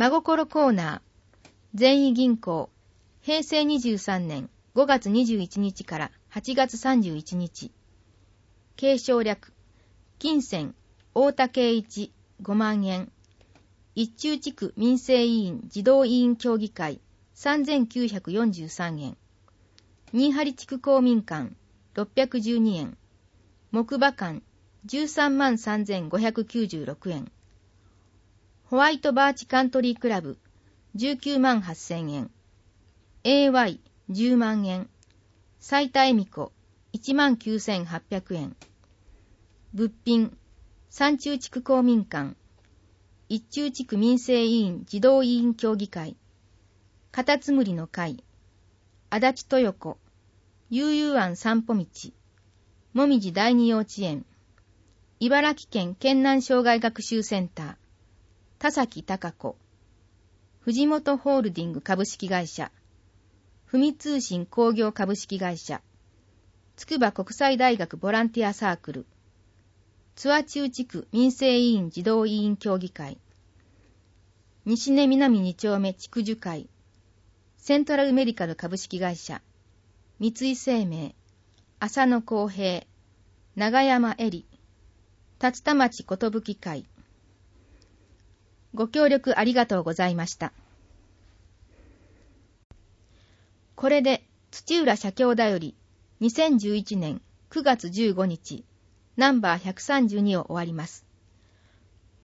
真心コーナー。善意銀行。平成23年5月21日から8月31日。継承略。金銭。太田圭一5万円。一中地区民生委員児童委員協議会3943円。新張地区公民館612円。木馬館133596円。ホワイトバーチカントリークラブ198000円。AY10 万円。斉田恵美子19800円。物品三中地区公民館一中地区民生委員児童委員協議会カタツムリの会足立豊子悠々庵散歩道もみじ第二幼稚園茨城県県南障害学習センター田崎貴子藤本ホールディング株式会社文通信工業株式会社筑波国際大学ボランティアサークル津和中地区民生委員児童委員協議会西根南2丁目地区樹会セントラルメディカル株式会社三井生命浅野公平長山恵里竜田町寿会ご協力ありがとうございました。これで土浦社協だより2011年9月15日ナンバー132を終わります。